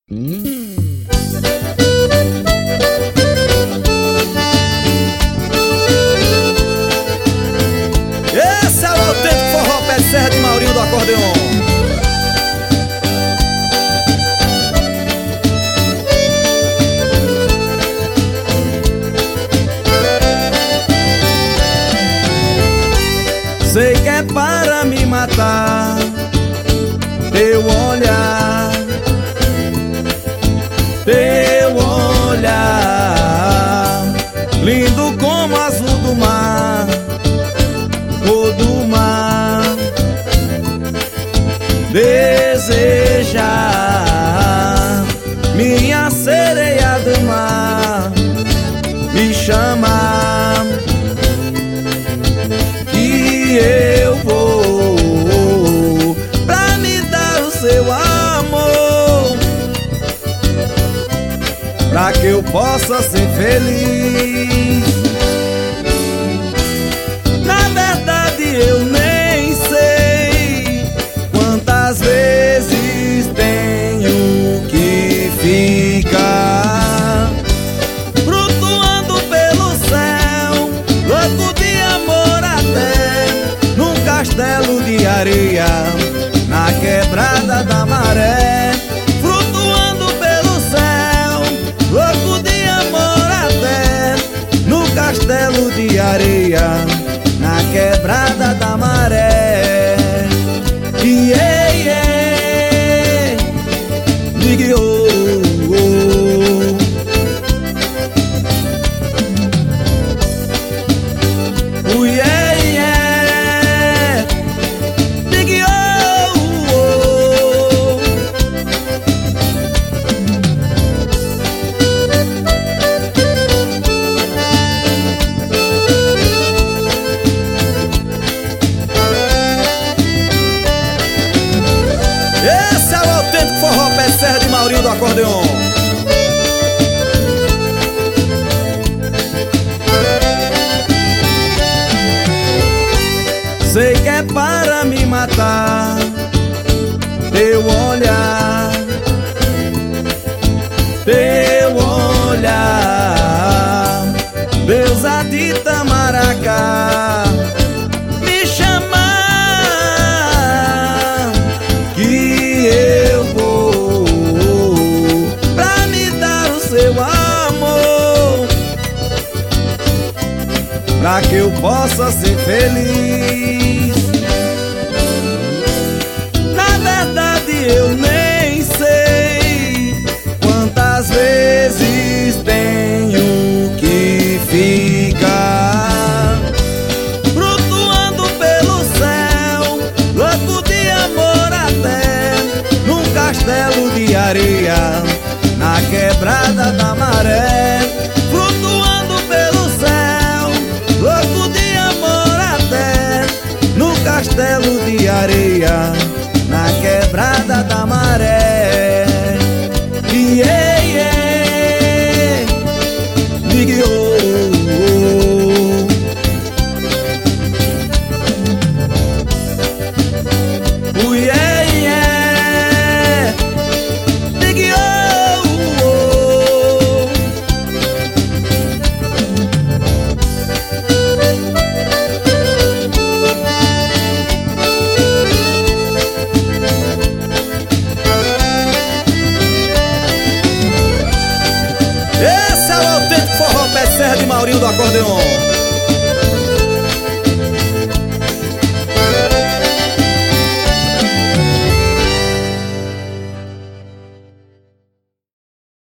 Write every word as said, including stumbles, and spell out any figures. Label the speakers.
Speaker 1: Hum. Esse é o autêntico forró pé de serra de Maurinho do acordeon. Sei que é para me matar teu olhar, teu olhar, lindo como o azul do mar, cor do mar, desejar, minha sereia do mar, me chamar, que eu vou pra me dar o seu amor, pra que eu possa ser feliz. Na verdade eu nem sei quantas vezes tenho que ficar flutuando pelo céu, louco de amor até num castelo de areia, na quebrada da maré, flutuando pelo céu, louco de amor até no castelo de areia, na quebrada da maré. Yeah, yeah. Diga oh, oh. Oh, yeah, yeah. Diga oh, oh. Esse é o autêntico forró pé de serra de Maurinho do acordeon. Sei que é para me matar teu olhar, teu olhar, deusa de Itamaracá, me chamar, que eu vou pra me dar o seu amor, pra que eu possa ser feliz. Na verdade eu nem sei quantas vezes tenho que ficar flutuando pelo céu, louco de amor até num castelo de areia, na quebrada da maré, flutuando pelo céu, louco de amor até no castelo de areia, na quebrada da maré. Yeah, yeah. Diga oh, oh. Oh, yeah, yeah. Diga oh, oh. Esse é o autêntico forró pé de serra de Maurinho do acordeon.